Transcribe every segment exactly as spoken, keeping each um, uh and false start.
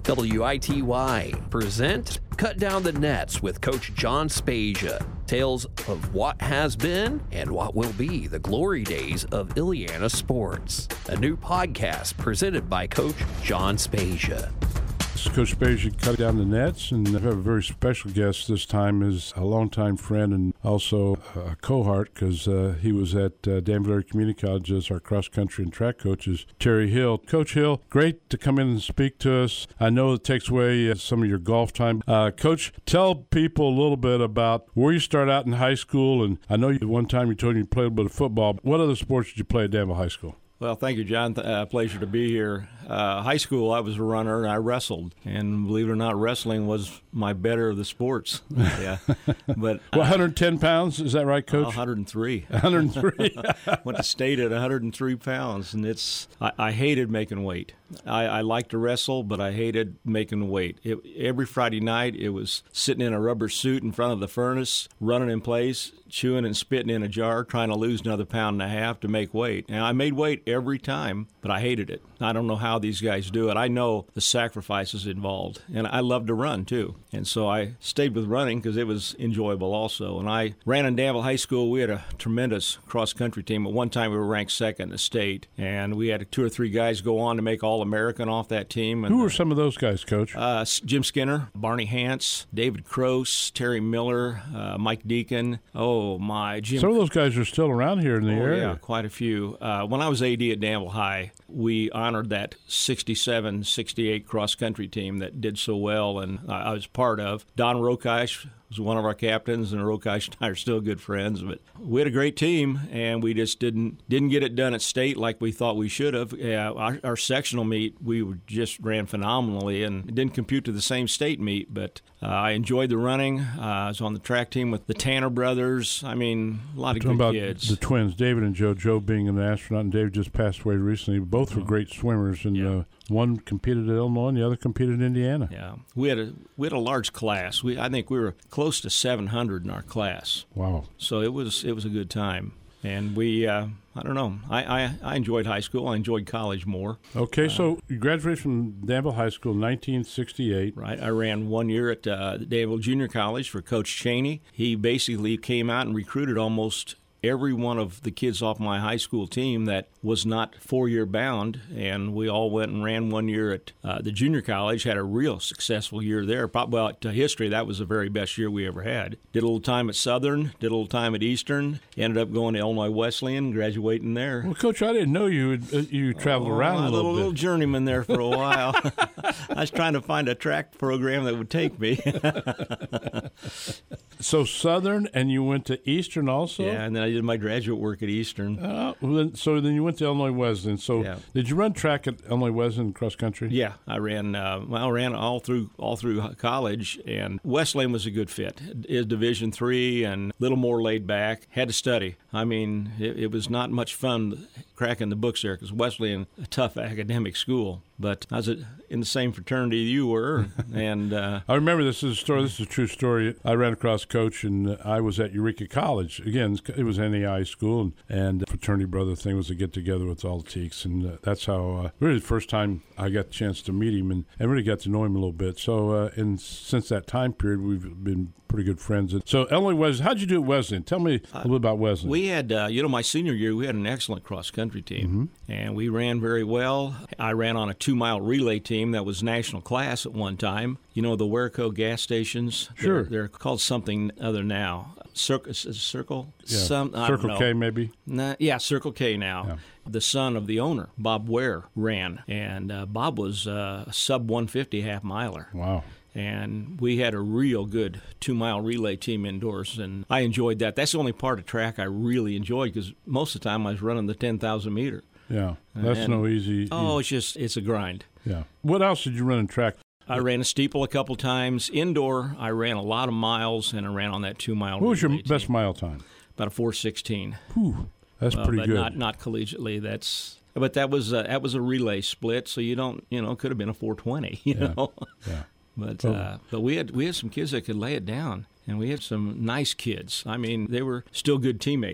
W I T Y present Cut Down the Nets with Coach John Spezia. Tales of what has been and what will be the glory days of Illiana sports. A new podcast presented by Coach John Spezia. This is Coach Spezia, Cut Down the Nets, and I have a very special guest this time is a longtime friend and also a cohort because uh, he was at uh, Danville Area Community College as our cross-country and track coaches, Terry Hill. Coach Hill, great to come in and speak to us. I know it takes away uh, some of your golf time. Uh, Coach, tell people a little bit about where you started out in high school, and I know you, one time you told me you played a little bit of football. What other sports did you play at Danville High School? Well, thank you, John. Uh, pleasure to be here. Uh, high school, I was a runner, and I wrestled. And believe it or not, wrestling was my better of the sports. Yeah, but well, one hundred ten pounds, is that right, Coach? one hundred three. one hundred three. Went to state at one hundred three pounds, and it's I, I hated making weight. I, I liked to wrestle, but I hated making weight. It, every Friday night, it was sitting in a rubber suit in front of the furnace, running in place, chewing and spitting in a jar, trying to lose another pound and a half to make weight. And I made weight every time, but I hated it. I don't know how these guys do it. I know the sacrifices involved, and I love to run too. And so I stayed with running because it was enjoyable also. And I ran in Danville High School. We had a tremendous cross-country team. At one time, we were ranked second in the state, and we had two or three guys go on to make All-American off that team. And who were some of those guys, Coach? Uh, Jim Skinner, Barney Hance, David Croce, Terry Miller, uh, Mike Deacon. Oh, my. Jim. Some of those guys are still around here in the oh, area. Yeah, quite a few. Uh, when I was A D at Danville High, we honored that sixty-seven sixty-eight cross-country team that did so well, and I was part of. Don Rokeich was one of our captains, and Rokeich and I are still good friends. But we had a great team, and we just didn't didn't get it done at state like we thought we should have. Yeah, our, our sectional meet, we just ran phenomenally, and it didn't compute to the same state meet, but uh, I enjoyed the running. Uh, I was on the track team with the Tanner brothers. I mean, a lot of good about kids. The twins, David and Joe, Joe being an astronaut, and David just passed away recently. Both were great swimmers, and Yeah. uh, one competed at Illinois, and the other competed in Indiana. Yeah, we had a we had a large class. We I think we were close to seven hundred in our class. Wow! So it was it was a good time, and we uh, I don't know. I, I, I enjoyed high school. I enjoyed college more. Okay, uh, so you graduated from Danville High School in nineteen sixty-eight. Right. I ran one year at uh, Danville Junior College for Coach Cheney. He basically came out and recruited almost every one of the kids off my high school team that was not four-year bound, and we all went and ran one year at uh, the junior college, had a real successful year there. Probably, well, to history, that was the very best year we ever had. Did a little time at Southern, did a little time at Eastern, ended up going to Illinois Wesleyan, graduating there. Well, Coach, I didn't know you had, uh, you traveled oh, around a little, little, bit. little journeyman there for a while. I was trying to find a track program that would take me. So Southern, and you went to Eastern also? Yeah, and then I did my graduate work at Eastern. Uh, well, then, so then you went to Illinois Wesleyan. So Yeah. did you run track at Illinois Wesleyan cross country? Yeah, I ran. Uh, well, I ran all through all through college, and Wesleyan was a good fit. Is Division three and a little more laid back. Had to study. I mean, it, it was not much fun cracking the books there because Wesleyan, a tough academic school. But I was in the same fraternity you were, and uh, I remember this is a story. This is a true story. I ran across Coach, and I was at Eureka College. Again, it was N A I school, and, and the fraternity brother thing was to get together with all the teaks, and uh, that's how uh, really the first time I got the chance to meet him and, and really got to know him a little bit. So, uh, and since that time period, we've been pretty good friends. So, Illinois Wesleyan, how'd you do at Wesleyan? Tell me a little bit about Wesleyan. We had, uh, you know, my senior year, we had an excellent cross-country team, mm-hmm. and we ran very well. I ran on a two-mile relay team that was national class at one time. You know, the Werico gas stations? Sure. They're, they're called something other now. Circle? Circle? Yeah. Some, I Circle don't know. K, maybe? Nah, yeah, Circle K now. Yeah. The son of the owner, Bob Ware, ran, and uh, Bob was uh, a sub one fifty half-miler. Wow. And we had a real good two-mile relay team indoors, and I enjoyed that. That's the only part of track I really enjoyed because most of the time I was running the ten thousand meter. Yeah, that's and, no easy. Oh, it's just, it's a grind. Yeah. What else did you run in track? I ran a steeple a couple times. Indoor, I ran a lot of miles, and I ran on that two-mile What was your relay best team. mile time? About a four sixteen. Whew, that's Uh, pretty but good. not not collegiately. That's but that was uh, that was a relay split, so you don't you know it could have been a four twenty. You Yeah. know. Yeah. But Oh. uh, but we had we had some kids that could lay it down, and we had some nice kids. I mean, they were still good teammates.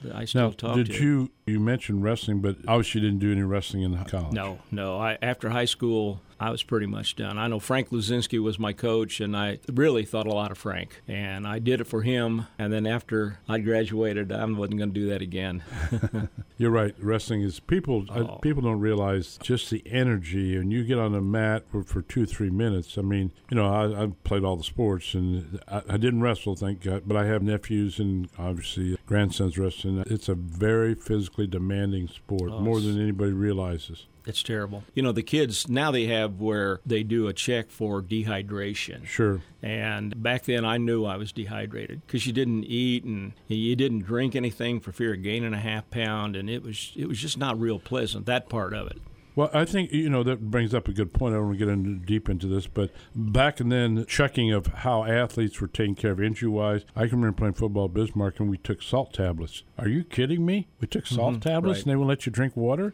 I still now, talk did to. you, you mentioned wrestling, but obviously you didn't do any wrestling in college. No, no. I, after high school, I was pretty much done. I know Frank Luzinski was my coach, and I really thought a lot of Frank. And I did it for him, and then after I graduated, I wasn't going to do that again. You're right. Wrestling is people. Oh. Uh, people don't realize just the energy, and you get on a mat for, for two, three minutes. I mean, you know, I, I've played all the sports, and I, I didn't wrestle, thank God, but I have nephews and obviously grandsons wrestling. It's a very physically demanding sport, Oh, more than anybody realizes. It's terrible. You know, the kids, now they have where they do a check for dehydration. Sure. And back then I knew I was dehydrated because you didn't eat and you didn't drink anything for fear of gaining a half pound, and it was it was just not real pleasant, that part of it. Well, I think, you know, that brings up a good point. I don't want to get into, deep into this, but back and then checking of how athletes were taken care of injury-wise, I can remember playing football at Bismarck, and we took salt tablets. Are you kidding me? We took salt Mm-hmm, tablets, right. and they won't let you drink water?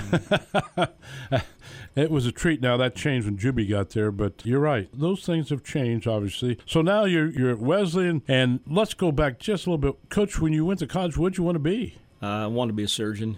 It was a treat. Now, that changed when Juby got there, but you're right. Those things have changed, obviously. So now you're, you're at Wesleyan, and let's go back just a little bit. Coach, when you went to college, what did you want to be? Uh, I wanted to be a surgeon.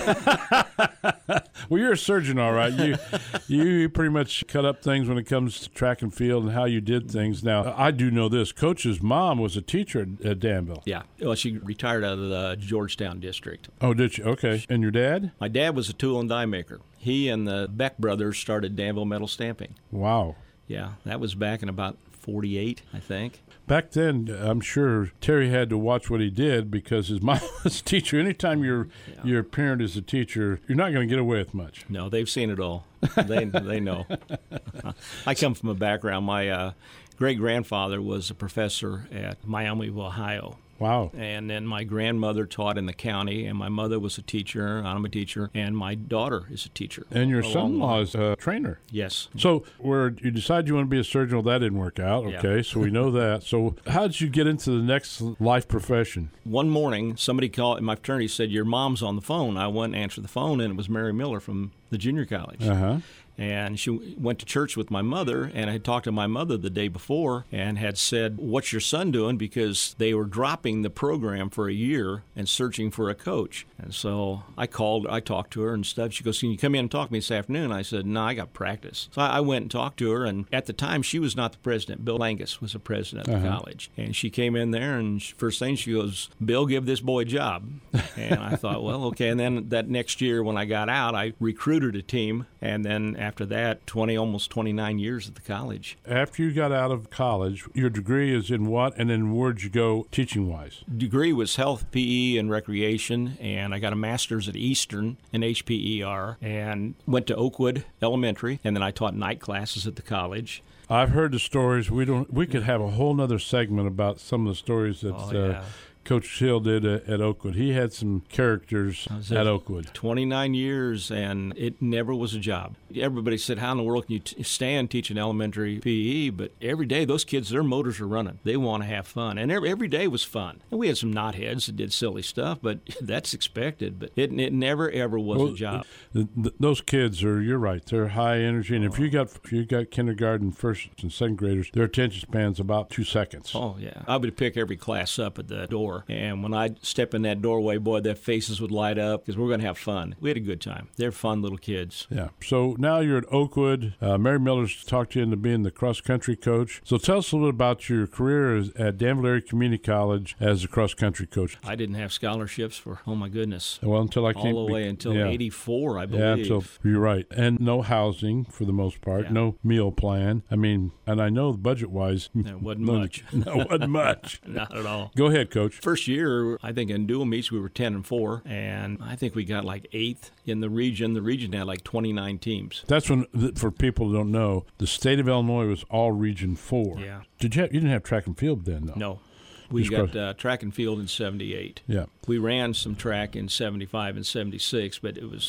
Well, you're a surgeon, all right. You you pretty much cut up things when it comes to track and field and how you did things. Now, I do know this. Coach's mom was a teacher at, at Danville. Yeah. Well, she retired out of the Georgetown district. Oh, did you? Okay. And your dad? My dad was a tool and die maker. He and the Beck brothers started Danville Metal Stamping. Wow. Yeah, that was back in about forty-eight, I think. Back then, I'm sure Terry had to watch what he did because his mom was a teacher. Anytime your Yeah. your parent is a teacher, you're not going to get away with much. No, they've seen it all. They they know. I come from a background. My uh, great-grandfather was a professor at Miami, Ohio. Wow. And then my grandmother taught in the county, and my mother was a teacher. I'm a teacher, and my daughter is a teacher. And your Along son-in-law with- is a trainer. Yes. So where you decide you want to be a surgeon, well, that didn't work out. Yeah. Okay, so we know that. So how did you get into the next life profession? One morning, somebody called, my fraternity said, "Your mom's on the phone." I went and answered the phone, and it was Mary Miller from the junior college. Uh-huh. And she went to church with my mother, and I had talked to my mother the day before and had said, "What's your son doing?" Because they were dropping the program for a year and searching for a coach. And so I called, I talked to her and stuff. She goes, "Can you come in and talk to me this afternoon?" I said, "No, I got practice." So I I went and talked to her, and at the time, she was not the president. Bill Angus was the president of the Uh-huh. college. And she came in there, and she, first thing she goes, "Bill, give this boy a job." And I thought, well, okay. And then that next year when I got out, I recruited a team, and then after that, twenty, almost twenty-nine years at the college. After you got out of college, your degree is in what, and then where'd you go teaching-wise? Degree was health, P E, and recreation, and I got a master's at Eastern in H P E R, and went to Oakwood Elementary, and then I taught night classes at the college. I've heard the stories. We don't. We could have a whole nother segment about some of the stories that Oh, uh, yeah. Coach Hill did at, at Oakwood. He had some characters I was at at- Oakwood. twenty-nine years, and it never was a job. Everybody said, "How in the world can you t- stand teaching elementary P E?" But every day, those kids, their motors are running. They want to have fun, and every, every day was fun. And we had some knotheads that did silly stuff, but that's expected. But it, it never, ever was Well, a job. th- th- those kids are. You're right. They're high energy, and if you got if you got kindergarten, first and second graders, their attention span's about two seconds. Oh, yeah. I would pick every class up at the door. And when I'd step in that doorway, boy, their faces would light up because we're going to have fun. We had a good time. They're fun little kids. Yeah. So now you're at Oakwood. Uh, Mary Miller's talked you into being the cross-country coach. So tell us a little bit about your career as, at Danville Area Community College as a cross-country coach. I didn't have scholarships for, oh, my goodness, Well, until I came all the way until yeah. eighty-four, I Yeah, believe. until you're right, and no housing for the most part, Yeah. no meal plan. I mean, and I know budget-wise, There wasn't no, much. No, wasn't much. Not at all. Go ahead, Coach. First year, I think in dual meets we were ten and four, and I think we got like eighth in the region. The region had like twenty-nine teams. That's when, th- for people who don't know, the state of Illinois was all Region Four. Yeah. Did you? Have, you didn't have track and field then, though. No, we Just got cross- uh, track and field in seventy-eight. Yeah. We ran some track in seventy-five and seventy-six, but it was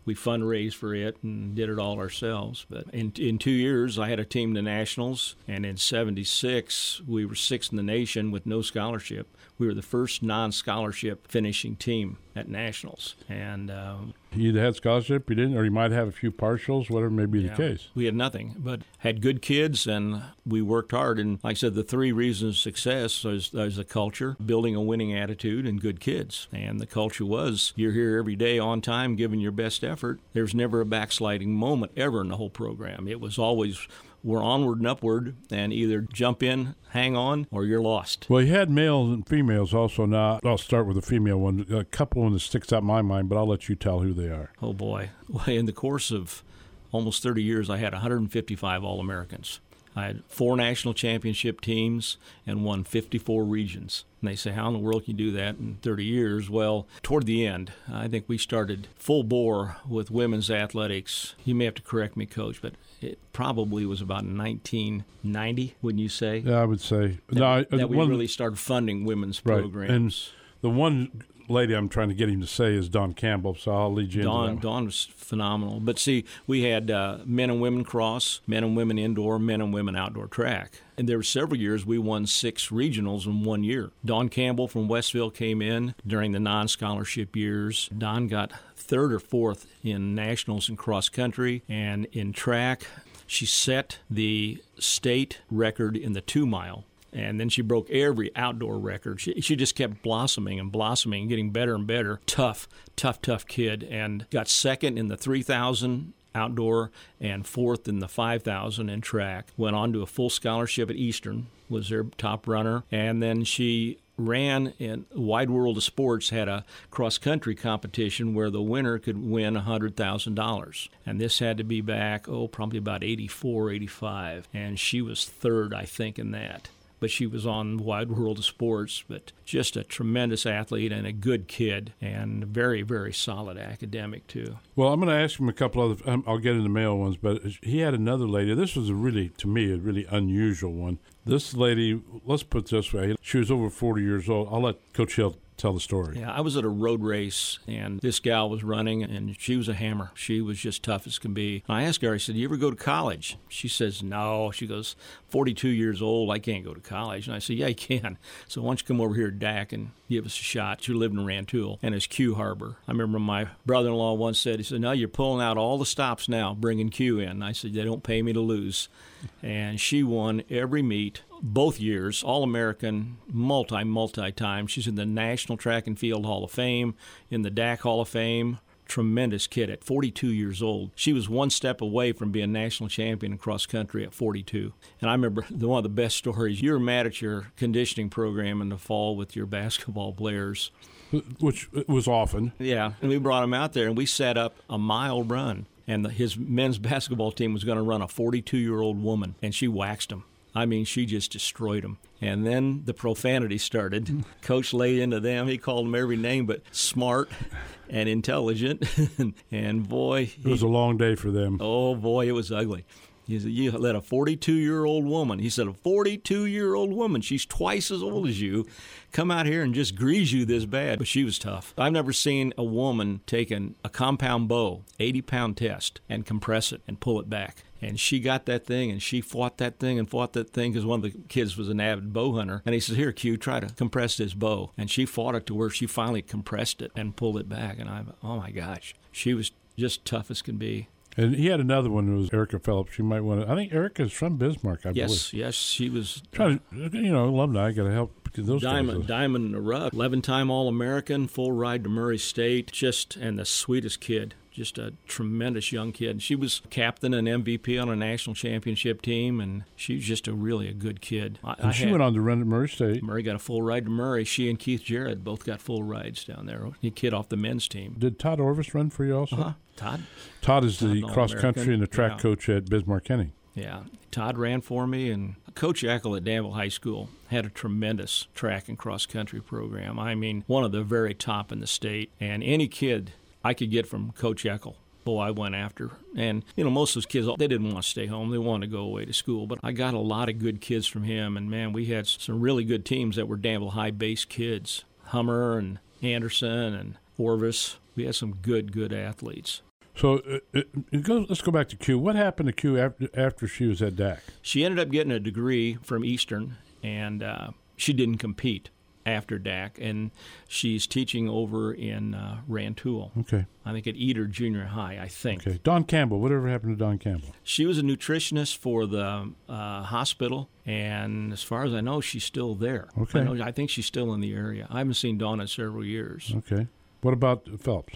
we fundraised for it and did it all ourselves. But in in two years, I had a team to nationals, and in seventy-six, we were sixth in the nation with no scholarship. We were the first non-scholarship finishing team at nationals. And um, you either had scholarship, you didn't, or you might have a few partials, whatever may be yeah, the case. We had nothing, but had good kids, and we worked hard. And like I said, the three reasons of success is, is the culture, building a winning attitude, and good kids. And the culture was, you're here every day on time, giving your best effort. There's never a backsliding moment ever in the whole program. It was always, we're onward and upward, and either jump in, hang on, or you're lost. Well, you had males and females also. Now, I'll start with the female one. A couple one that sticks out in my mind, but I'll let you tell who they are. Oh, boy. Well, in the course of almost thirty years, I had one hundred fifty-five All-Americans. I had four national championship teams and won fifty-four regions. And they say, how in the world can you do that in thirty years? Well, toward the end, I think we started full bore with women's athletics. You may have to correct me, Coach, but it probably was about nineteen ninety, wouldn't you say? Yeah, I would say. That, no, I, that we one, really started funding women's right. programs. And the one lady I'm trying to get him to say is Dawn Campbell, so I'll lead you Dawn, into that. Dawn was phenomenal. But see, we had uh, men and women cross, men and women indoor, men and women outdoor track. And there were several years we won six regionals in one year. Dawn Campbell from Westville came in during the non-scholarship years. Dawn got third or fourth in nationals in cross country, and in track, she set the state record in the two mile. And then she broke every outdoor record. She, she just kept blossoming and blossoming, getting better and better. Tough, tough, tough kid. And got second in the three thousand outdoor and fourth in the five thousand in track. Went on to a full scholarship at Eastern, was their top runner. And then she ran in Wide World of Sports, had a cross-country competition where the winner could win one hundred thousand dollars. And this had to be back, oh, probably about eighty-four, eighty-five. And she was third, I think, in that. But she was on Wide World of Sports, but just a tremendous athlete and a good kid, and very, very solid academic, too. Well, I'm going to ask him a couple other, um, I'll get into male ones, but he had another lady. This was a really, to me, a really unusual one. This lady, let's put it this way, she was over forty years old. I'll let Coach Hill tell the story. Yeah, I was at a road race, and this gal was running, and she was a hammer. She was just tough as can be. And I asked her, I said, you ever go to college? She says, no. She goes, forty-two years old, I can't go to college. And I said, yeah, you can. So why don't you come over here to D A C and give us a shot? She lived in Rantoul, and it's Q Harbor. I remember my brother-in-law once said, he said, no, you're pulling out all the stops now, bringing Q in. And I said, they don't pay me to lose. And she won every meet. Both years, All-American, multi, multi-time. She's in the National Track and Field Hall of Fame, in the D A C Hall of Fame. Tremendous kid at forty-two years old. She was one step away from being national champion in cross country at forty-two. And I remember the, one of the best stories, you were mad at your conditioning program in the fall with your basketball players. Which was often. Yeah, and we brought them out there, and we set up a mile run. And the, his men's basketball team was going to run a forty-two-year-old woman, and she waxed them. I mean, she just destroyed them. And then the profanity started. Coach laid into them. He called them every name but smart and intelligent. And, boy. He, it was a long day for them. Oh, boy, it was ugly. He said, you let a forty-two-year-old woman, he said, a forty-two-year-old woman, she's twice as old as you, come out here and just grease you this bad. But she was tough. I've never seen a woman take an, a compound bow, eighty-pound test, and compress it and pull it back. And she got that thing, and she fought that thing and fought that thing because one of the kids was an avid bow hunter. And he says, here, Q, try to compress this bow. And she fought it to where she finally compressed it and pulled it back. And I, oh, my gosh, she was just tough as can be. And he had another one. It was Erica Phillips. You might want to. I think Erica's from Bismarck. I yes, believe. Yes, she was. Trying to, you know, alumni. Got to help those diamond, guys. Diamond in the rough. eleven-time All-American, full ride to Murray State. Just and the sweetest kid. Just a tremendous young kid. And she was captain and M V P on a national championship team, and she was just a really a good kid. I, and I she had, went on to run at Murray State. Murray got a full ride to Murray. She and Keith Jarrett both got full rides down there. The kid off the men's team. Did Todd Orvis run for you also? Uh-huh. Todd? Todd is Todd the cross-country and the track yeah. coach at Bismarck Kenny. Yeah. Todd ran for me, and Coach Eckel at Danville High School had a tremendous track and cross-country program. I mean, one of the very top in the state. And any kid I could get from Coach Eckel, boy, I went after. And, you know, most of those kids, they didn't want to stay home. They wanted to go away to school. But I got a lot of good kids from him. And, man, we had some really good teams that were Danville High-based kids. Hummer and Anderson and Orvis. We had some good, good athletes. So uh, it, it goes, let's go back to Q. What happened to Q after, after she was at D A C? She ended up getting a degree from Eastern, and uh, she didn't compete after D A C, and she's teaching over in uh, Rantoul. Okay. I think at Eder Junior High, I think. Okay. Don Campbell, whatever happened to Don Campbell? She was a nutritionist for the uh, hospital, and as far as I know, she's still there. Okay. I, know, I think she's still in the area. I haven't seen Dawn in several years. Okay. What about Phelps?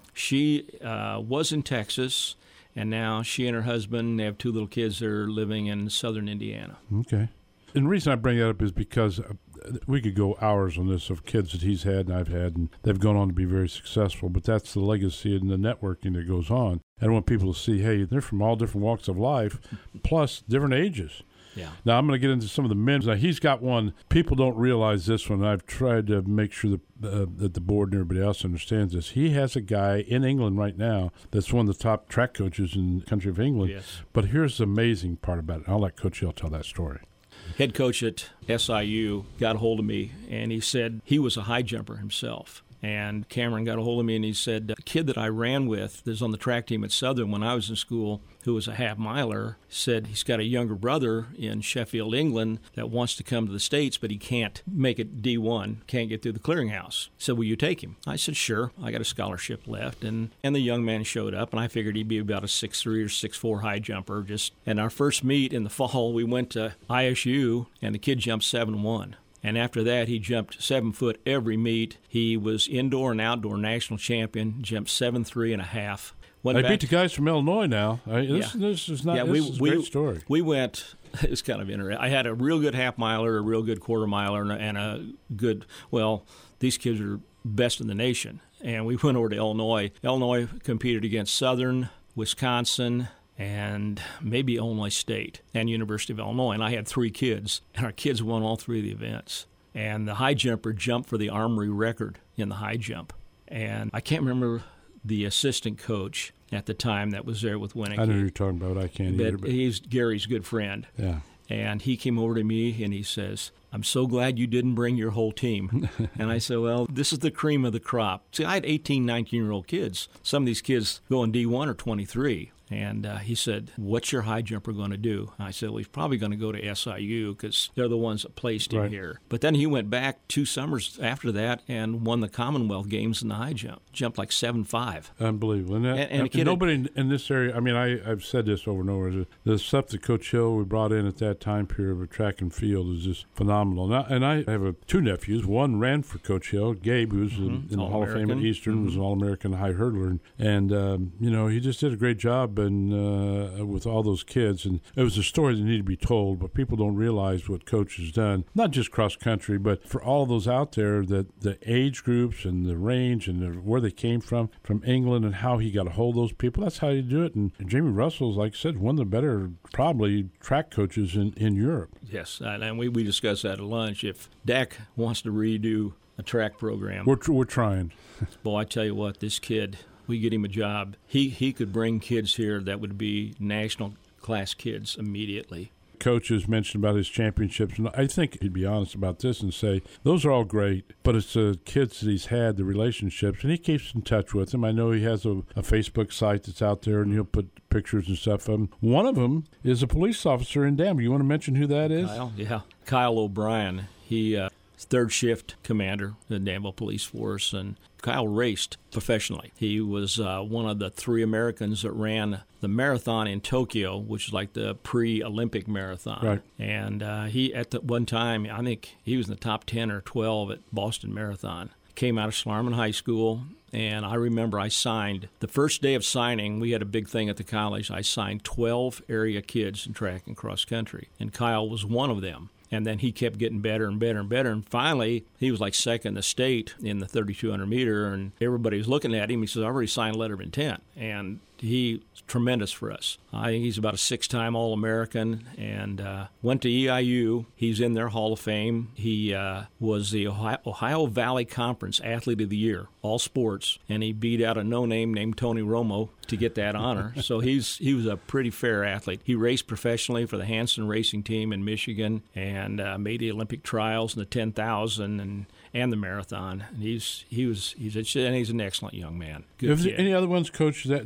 She uh, was in Texas, and now she and her husband, they have two little kids that are living in southern Indiana. Okay. And the reason I bring that up is because we could go hours on this of kids that he's had and I've had, and they've gone on to be very successful, but that's the legacy and the networking that goes on. I want people to see, hey, they're from all different walks of life, plus different ages. Yeah. Now, I'm going to get into some of the men. Now, he's got one. People don't realize this one. I've tried to make sure that, uh, that the board and everybody else understands this. He has a guy in England right now that's one of the top track coaches in the country of England. Yes. But here's the amazing part about it. I'll let Coach Hill tell that story. Head coach at S I U got a hold of me, and he said he was a high jumper himself. And Cameron got a hold of me, and he said, a kid that I ran with that's on the track team at Southern when I was in school, who was a half-miler, said he's got a younger brother in Sheffield, England, that wants to come to the States, but he can't make it D one, can't get through the clearinghouse. So will you take him? I said, sure. I got a scholarship left. And, and the young man showed up, and I figured he'd be about a six three or six four high jumper. Just And our first meet in the fall, we went to I S U, and the kid jumped seven one. And after that, he jumped seven foot every meet. He was indoor and outdoor national champion, jumped seven three and a half. Went I beat the guys from Illinois now. I, this, yeah. this is not yeah, this we, is a we, great story. We went, it's kind of interesting. I had a real good half miler, a real good quarter miler, and a, and a good, well, these kids are best in the nation. And we went over to Illinois. Illinois competed against Southern, Wisconsin, and maybe Illinois State and University of Illinois. And I had three kids, and our kids won all three of the events. And the high jumper jumped for the Armory record in the high jump. And I can't remember the assistant coach at the time that was there with Winnick. I know who you're talking about. I can't but either. But he's Gary's good friend. Yeah. And he came over to me and he says, I'm so glad you didn't bring your whole team. And I said, well, this is the cream of the crop. See, I had eighteen, nineteen-year-old kids. Some of these kids going D one or twenty-three. And uh, he said, what's your high jumper going to do? And I said, well, he's probably going to go to S I U because they're the ones that placed him right. here. But then he went back two summers after that and won the Commonwealth Games in the high jump. Jumped like seven five. Unbelievable. And, that, and, and, and nobody in, in this area, I mean, I, I've said this over and over, the stuff that Coach Hill we brought in at that time period of track and field is just phenomenal. And I, and I have a, two nephews. One ran for Coach Hill, Gabe, who's mm-hmm. in, in the Hall of Fame at Eastern, mm-hmm. was an All-American high hurdler. And, um, you know, he just did a great job and Uh, with all those kids, and it was a story that needed to be told, but people don't realize what Coach has done, not just cross country, but for all those out there, that the age groups and the range and the, where they came from, from England, and how he got a hold of those people. That's how you do it. And Jamie Russell's, like I said, one of the better, probably, track coaches in, in Europe. Yes, and we, we discussed that at lunch. If D A C wants to redo a track program, we're, we're trying. Boy, I tell you what, this kid, we get him a job, he he could bring kids here that would be national class kids immediately. Coach has mentioned about his championships, and I think he'd be honest about this and say those are all great, but it's the kids that he's had, the relationships, and he keeps in touch with them. I know he has a, a Facebook site that's out there, and he'll put pictures and stuff of them. One of them is a police officer in Danville. You want to mention who that is? Kyle, yeah. Kyle O'Brien. He uh, third shift commander in the Danville Police Force, and Kyle raced professionally. He was uh, one of the three Americans that ran the marathon in Tokyo, which is like the pre-Olympic marathon. Right. And uh, he, at the one time, I think he was in the top ten or twelve at Boston Marathon. Came out of Schlarman High School, and I remember I signed, the first day of signing, we had a big thing at the college. I signed twelve area kids in track and cross country, and Kyle was one of them. And then he kept getting better and better and better. And finally, he was like second in the state in the thirty-two hundred meter. And everybody was looking at him. He says, I already signed a letter of intent. And he's tremendous for us. I think he's about a six-time All-American and uh, went to E I U. He's in their Hall of Fame. He uh, was the Ohio, Ohio Valley Conference Athlete of the Year, all sports. And he beat out a no-name named Tony Romo to get that honor. So he's he was a pretty fair athlete. He raced professionally for the Hanson Racing Team in Michigan and uh, made the Olympic trials in the ten thousand and and the marathon. And he's he was he's a, and he's an excellent young man. Good Is there kid. any other ones, Coach, that just stick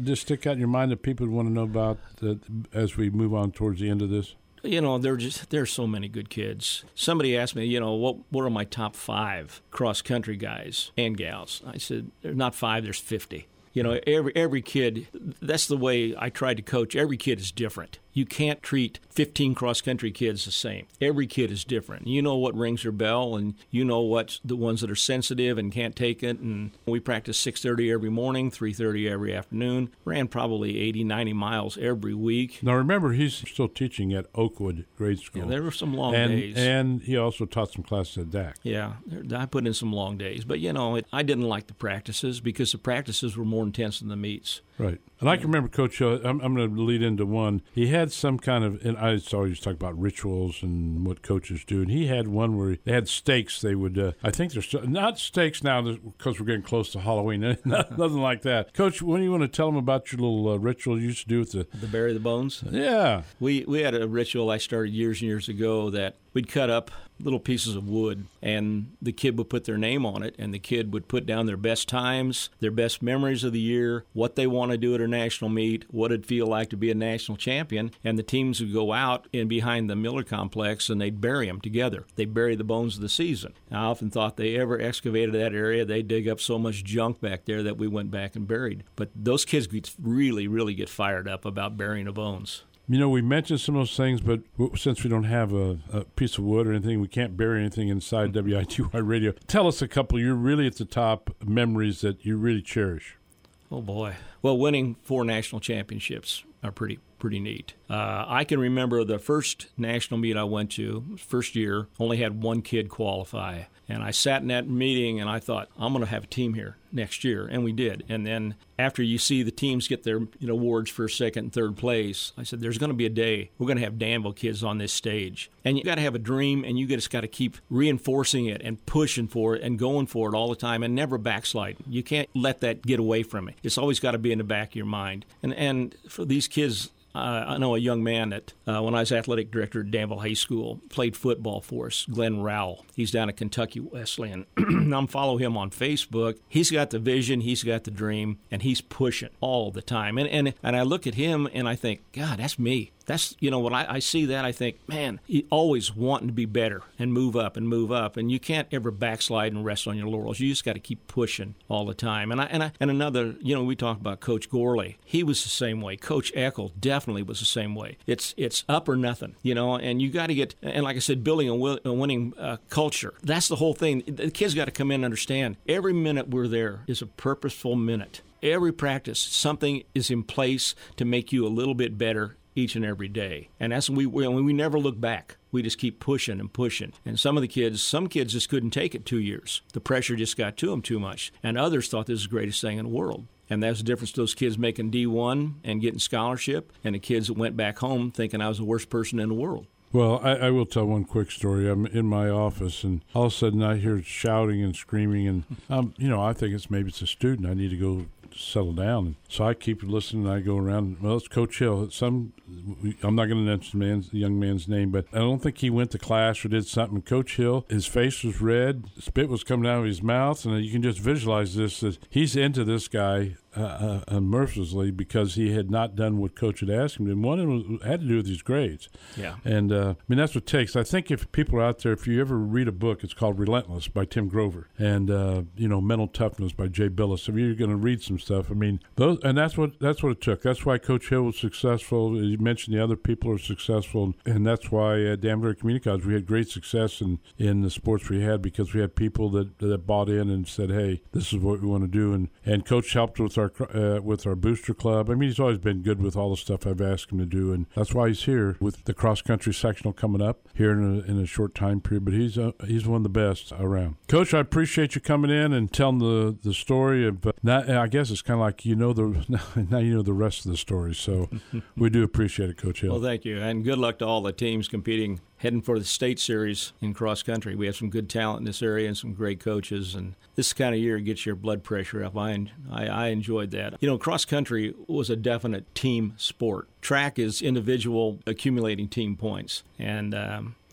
stick out in your mind that people would want to know about uh, as we move on towards the end of this? You know, there just there's so many good kids. Somebody asked me, you know, what what are my top five cross country guys and gals? I said, there's not five, there's fifty. You know, every every kid, that's the way I tried to coach. Every kid is different. You can't treat fifteen cross-country kids the same. Every kid is different. You know what rings their bell, and you know what's the ones that are sensitive and can't take it. And we practiced six thirty every morning, three thirty every afternoon. Ran probably eighty, ninety miles every week. Now, remember, he's still teaching at Oakwood Grade School. Yeah, there were some long and, days. And he also taught some classes at D A C. Yeah, I put in some long days. But, you know, it, I didn't like the practices because the practices were more intense than the meets. Right. And I can remember Coach Hill, I'm, I'm going to lead into one. He had some kind of, and I always talk about rituals and what coaches do, and he had one where they had steaks. They would, uh, I think they're still, not steaks now because we're getting close to Halloween, nothing like that. Coach, when do you want to tell them about your little uh, ritual you used to do with the... The bury the bones? Yeah. We, we had a ritual I started years and years ago that we'd cut up little pieces of wood, and the kid would put their name on it, and the kid would put down their best times, their best memories of the year, what they want to do at a national meet, what it'd feel like to be a national champion, and the teams would go out in behind the Miller Complex, and they'd bury them together. They'd bury the bones of the season. I often thought they ever excavated that area, they'd dig up so much junk back there that we went back and buried. But those kids could really, really get fired up about burying the bones. You know, we mentioned some of those things, but since we don't have a, a piece of wood or anything, we can't bury anything inside W I T Y Radio. Tell us a couple you're really at the top memories that you really cherish. Oh, boy. Well, winning four national championships are pretty pretty neat. Uh, I can remember the first national meet I went to, first year, only had one kid qualify. And I sat in that meeting and I thought, I'm going to have a team here next year. And we did. And then after you see the teams get their you know, awards for second and third place, I said, there's going to be a day we're going to have Danville kids on this stage. And you got to have a dream, and you just got to keep reinforcing it and pushing for it and going for it all the time and never backsliding. You can't let that get away from it. It's always got to be in the back of your mind. And, and for these kids, Uh, I know a young man that, uh, when I was athletic director at Danville High School, played football for us, Glenn Rowell. He's down at Kentucky Wesleyan. I'm following him on Facebook. He's got the vision, he's got the dream, and he's pushing all the time. And and, and I look at him and I think, God, that's me. That's, you know, when I, I see that, I think, man, he always wanting to be better and move up and move up. And you can't ever backslide and rest on your laurels. You just got to keep pushing all the time. And I, and I, and another, you know, we talk about Coach Gorley. He was the same way. Coach Eckel definitely was the same way. It's it's up or nothing, you know, and you got to get, and like I said, building a, will, a winning uh, culture. That's the whole thing. The kids got to come in and understand every minute we're there is a purposeful minute. Every practice, something is in place to make you a little bit better each and every day. And that's when we, when we never look back. We just keep pushing and pushing. And some of the kids, some kids just couldn't take it two years. The pressure just got to them too much. And others thought this was the greatest thing in the world. And that's the difference to those kids making D one and getting scholarship and the kids that went back home thinking I was the worst person in the world. Well, I, I will tell one quick story. I'm in my office, and all of a sudden I hear shouting and screaming. And, um, you know, I think it's maybe it's a student. I need to go settle down. So I keep listening, and I go around. Well, it's Coach Hill. Some, I'm not going to mention the, man's, the young man's name, but I don't think he went to class or did something. Coach Hill, his face was red, spit was coming out of his mouth, and you can just visualize this, that he's into this guy uh, uh, mercilessly because he had not done what Coach had asked him to. And one of them had to do with his grades. Yeah. And, uh, I mean, that's what it takes. I think if people are out there, if you ever read a book, it's called Relentless by Tim Grover, and, uh, you know, Mental Toughness by Jay Billis. If you're going to read some stuff, I mean, those, and that's what that's what it took. That's why Coach Hill was successful. You mentioned the other people are successful, and that's why at Danville Community College we had great success in, in the sports we had because we had people that, that bought in and said, hey, this is what we want to do. And, and Coach helped with our uh, with our booster club. I mean, he's always been good with all the stuff I've asked him to do, and that's why he's here with the cross-country sectional coming up here in a, in a short time period. But he's uh, he's one of the best around. Coach, I appreciate you coming in and telling the, the story of. Uh, not, I guess it's kind of like you know the now you know the rest of the story. So we do appreciate it, Coach Hill. Well, thank you, and good luck to all the teams competing, heading for the state series in cross country. We have some good talent in this area and some great coaches, and this kind of year gets your blood pressure up. I, I, I enjoyed that. You know, cross country was a definite team sport. Track is individual accumulating team points, and um,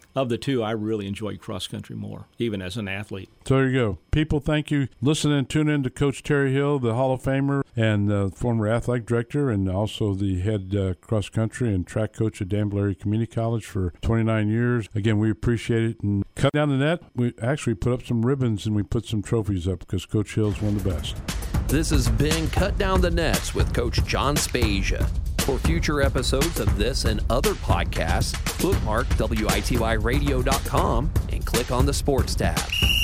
of the two, I really enjoyed cross country more, even as an athlete. So there you go. People, thank you. Listen and tune in to Coach Terry Hill, the Hall of Famer and uh, former athletic director, and also the head uh, cross country and track coach at Danville Area Community College for twenty-nine years. Again, we appreciate it. And cut down the net, we actually put up some ribbons and we put some trophies up because Coach Hill's one of the best. This has been Cut Down the Nets with Coach John Spezia. For future episodes of this and other podcasts, bookmark W I T Y radio dot com and click on the Sports tab.